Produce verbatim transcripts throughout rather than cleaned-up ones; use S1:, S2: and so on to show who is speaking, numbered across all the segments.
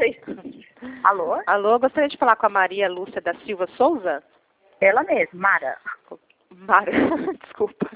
S1: sei. Alô?
S2: Alô, gostaria de falar com a Maria Lúcia da Silva Souza?
S1: Ela mesma, Mara.
S2: Mara, desculpa.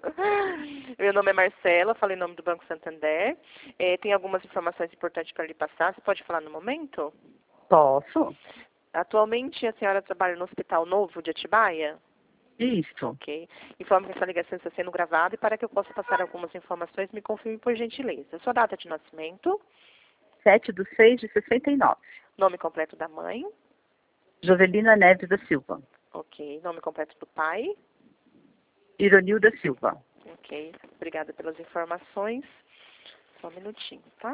S2: Meu nome é Marcela, falei em nome do Banco Santander. É, tem algumas informações importantes para lhe passar. Você pode falar no momento?
S1: Posso?
S2: Atualmente a senhora trabalha no Hospital Novo de Atibaia?
S1: Isso.
S2: Ok. Informe que essa ligação está sendo gravada e para que eu possa passar algumas informações, me confirme por gentileza. Sua data de nascimento?
S1: sete de seis de sessenta e nove.
S2: Nome completo da mãe?
S1: Jovelina Neves da Silva.
S2: Ok. Nome completo do pai?
S1: Ironil da Silva.
S2: Ok. Obrigada pelas informações. Só um minutinho, tá?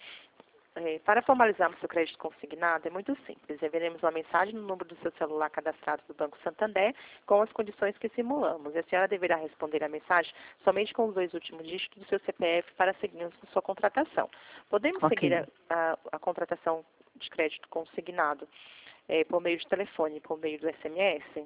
S2: É, para formalizarmos seu crédito consignado, é muito simples. Enviaremos uma mensagem no número do seu celular cadastrado do Banco Santander com as condições que simulamos. E a senhora deverá responder a mensagem somente com os dois últimos dígitos do seu C P F para seguirmos com sua contratação. Podemos
S1: Ok.
S2: seguir a, a, a contratação de crédito consignado é, por meio de telefone, por meio do S M S?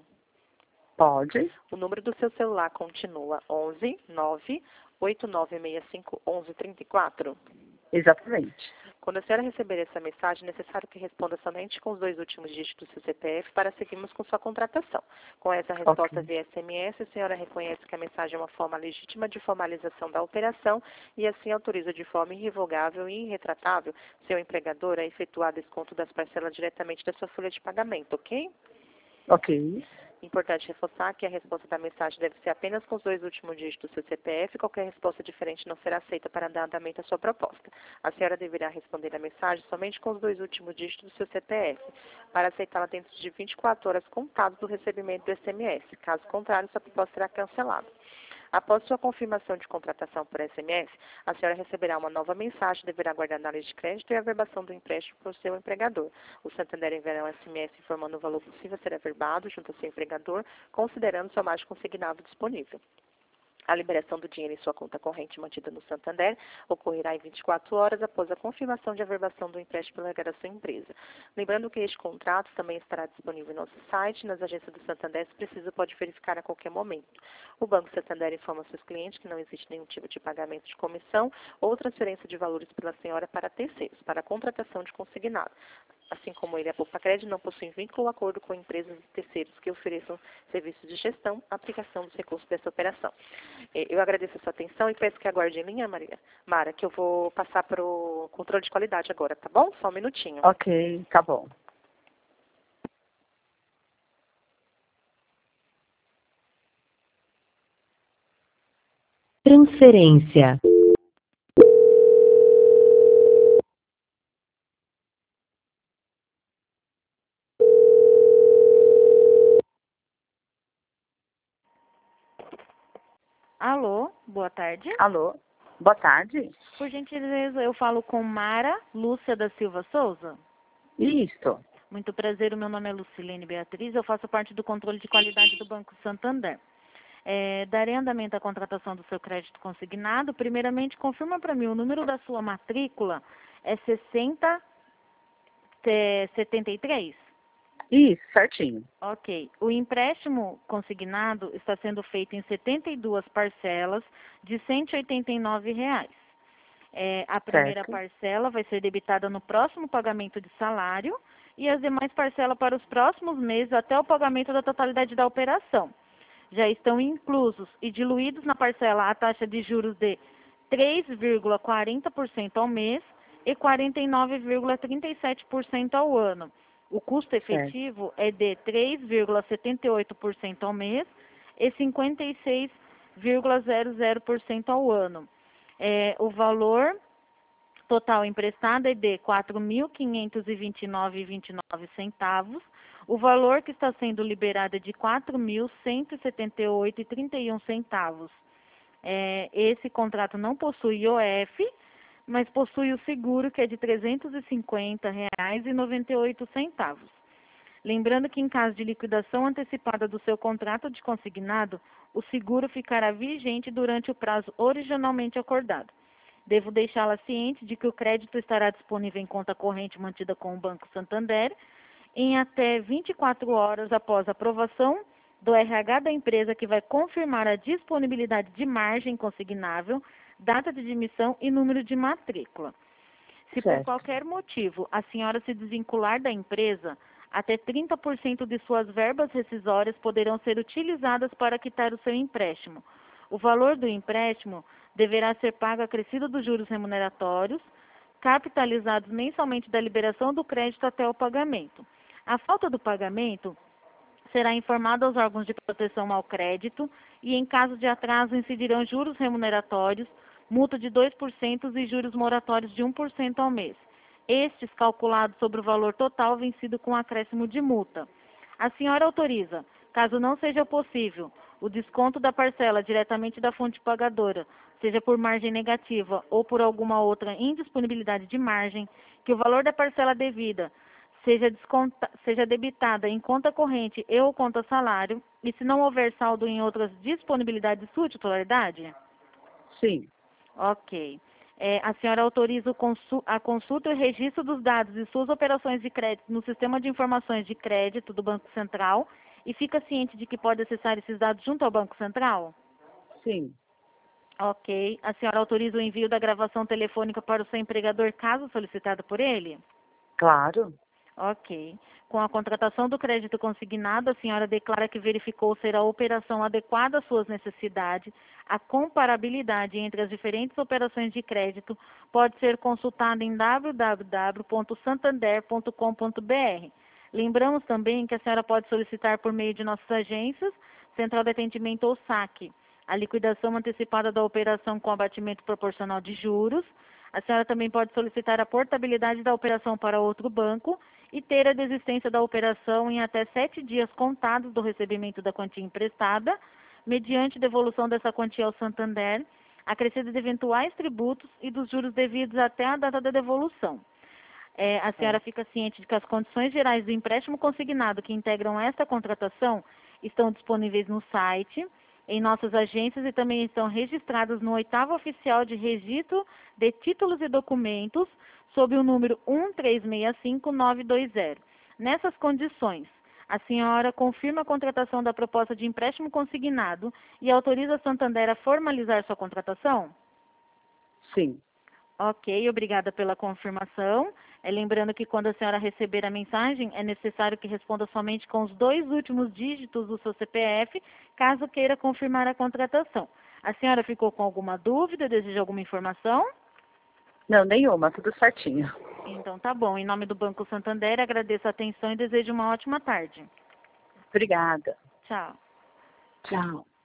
S1: Pode.
S2: O número do seu celular continua onze nove oito nove seis cinco onze trinta e quatro.
S1: Exatamente.
S2: Quando a senhora receber essa mensagem, é necessário que responda somente com os dois últimos dígitos do seu C P F para seguirmos com sua contratação. Com essa resposta
S1: Ok.
S2: via S M S, a senhora reconhece que a mensagem é uma forma legítima de formalização da operação e assim autoriza de forma irrevogável e irretratável seu empregador a efetuar desconto das parcelas diretamente da sua folha de pagamento, ok?
S1: Ok.
S2: Importante reforçar que a resposta da mensagem deve ser apenas com os dois últimos dígitos do seu C P F e qualquer resposta diferente não será aceita para dar andamento à sua proposta. A senhora deverá responder a mensagem somente com os dois últimos dígitos do seu C P F, para aceitá-la dentro de vinte e quatro horas contadas do recebimento do S M S. Caso contrário, sua proposta será cancelada. Após sua confirmação de contratação por S M S, a senhora receberá uma nova mensagem, deverá aguardar análise de crédito e a averbação do empréstimo por seu empregador. O Santander enviará um S M S informando o valor possível a ser averbado junto ao seu empregador, considerando sua margem consignado disponível. A liberação do dinheiro em sua conta corrente mantida no Santander ocorrerá em vinte e quatro horas após a confirmação de averbação do empréstimo pela da sua empresa. Lembrando que este contrato também estará disponível em nosso site, nas agências do Santander, se preciso pode verificar a qualquer momento. O Banco Santander informa seus clientes que não existe nenhum tipo de pagamento de comissão ou transferência de valores pela senhora para terceiros, para a contratação de consignado. Assim como ele, a Poupa-Crédito não possui vínculo ou acordo com empresas e terceiros que ofereçam serviços de gestão, aplicação dos recursos dessa operação. Eu agradeço a sua atenção e peço que aguarde em linha, Maria. Mara, que eu vou passar para o controle de qualidade agora, tá bom? Só um minutinho.
S1: Ok, tá bom.
S3: Transferência.
S4: Alô, boa tarde.
S1: Alô? Boa tarde.
S4: Por gentileza, eu falo com Mara Lúcia da Silva Souza.
S1: Isso.
S4: Muito prazer, o meu nome é Lucilene Beatriz, eu faço parte do controle de qualidade do Banco Santander. É, darei andamento à contratação do seu crédito consignado. Primeiramente, confirma para mim, o número da sua matrícula é sessenta setenta e três?
S1: Isso, certinho.
S4: Ok. O empréstimo consignado está sendo feito em setenta e duas parcelas de cento e oitenta e nove reais. É, a primeira
S1: Certo.
S4: parcela vai ser debitada no próximo pagamento de salário e as demais parcelas para os próximos meses até o pagamento da totalidade da operação. Já estão inclusos e diluídos na parcela a taxa de juros de três vírgula quarenta por cento ao mês e quarenta e nove vírgula trinta e sete por cento ao ano. O custo efetivo é de três vírgula setenta e oito por cento ao mês e cinquenta e seis vírgula zero zero por cento ao ano. É, o valor total emprestado é de quatro mil quinhentos e vinte e nove vírgula vinte e nove centavos. O valor que está sendo liberado é de quatro mil cento e setenta e oito vírgula trinta e um centavos. É, esse contrato não possui I O F, mas possui o seguro, que é de trezentos e cinquenta reais e noventa e oito centavos. Lembrando que em caso de liquidação antecipada do seu contrato de consignado, o seguro ficará vigente durante o prazo originalmente acordado. Devo deixá-la ciente de que o crédito estará disponível em conta corrente mantida com o Banco Santander em até vinte e quatro horas após a aprovação do R H da empresa, que vai confirmar a disponibilidade de margem consignável, data de dimissão e número de matrícula. Se
S1: Certo.
S4: por qualquer motivo a senhora se desvincular da empresa, até trinta por cento de suas verbas rescisórias poderão ser utilizadas para quitar o seu empréstimo. O valor do empréstimo deverá ser pago acrescido dos juros remuneratórios, capitalizados mensalmente da liberação do crédito até o pagamento. A falta do pagamento será informado aos órgãos de proteção ao crédito e, em caso de atraso, incidirão juros remuneratórios, multa de dois por cento e juros moratórios de um por cento ao mês. Estes calculados sobre o valor total vencido com acréscimo de multa. A senhora autoriza, caso não seja possível, o desconto da parcela diretamente da fonte pagadora, seja por margem negativa ou por alguma outra indisponibilidade de margem, que o valor da parcela devida seja, desconta, seja debitada em conta corrente e ou conta salário, e se não houver saldo em outras disponibilidades de sua titularidade?
S1: Sim.
S4: Ok. É, a senhora autoriza o consu a consulta e o registro dos dados de suas operações de crédito no Sistema de Informações de Crédito do Banco Central e fica ciente de que pode acessar esses dados junto ao Banco Central?
S1: Sim.
S4: Ok. A senhora autoriza o envio da gravação telefônica para o seu empregador, caso solicitado por ele?
S1: Claro.
S4: Ok. Com a contratação do crédito consignado, a senhora declara que verificou ser a operação adequada às suas necessidades. A comparabilidade entre as diferentes operações de crédito pode ser consultada em w w w ponto santander ponto com ponto b r. Lembramos também que a senhora pode solicitar por meio de nossas agências, Central de Atendimento ou saque, a liquidação antecipada da operação com abatimento proporcional de juros. A senhora também pode solicitar a portabilidade da operação para outro banco e ter a desistência da operação em até sete dias contados do recebimento da quantia emprestada, mediante devolução dessa quantia ao Santander, acrescido de eventuais tributos e dos juros devidos até a data da devolução. É, a senhora fica ciente de que as condições gerais do empréstimo consignado que integram esta contratação estão disponíveis no site, em nossas agências e também estão registradas no oitavo oficial de registro de títulos e documentos, sob o número um três seis cinco nove dois zero. Nessas condições, a senhora confirma a contratação da proposta de empréstimo consignado e autoriza a Santander a formalizar sua contratação?
S1: Sim.
S4: Ok, obrigada pela confirmação. É, lembrando que quando a senhora receber a mensagem, é necessário que responda somente com os dois últimos dígitos do seu C P F, caso queira confirmar a contratação. A senhora ficou com alguma dúvida, deseja alguma informação?
S1: Não, nenhuma, tudo certinho.
S4: Então tá bom. Em nome do Banco Santander, agradeço a atenção e desejo uma ótima tarde.
S1: Obrigada.
S4: Tchau.
S1: Tchau.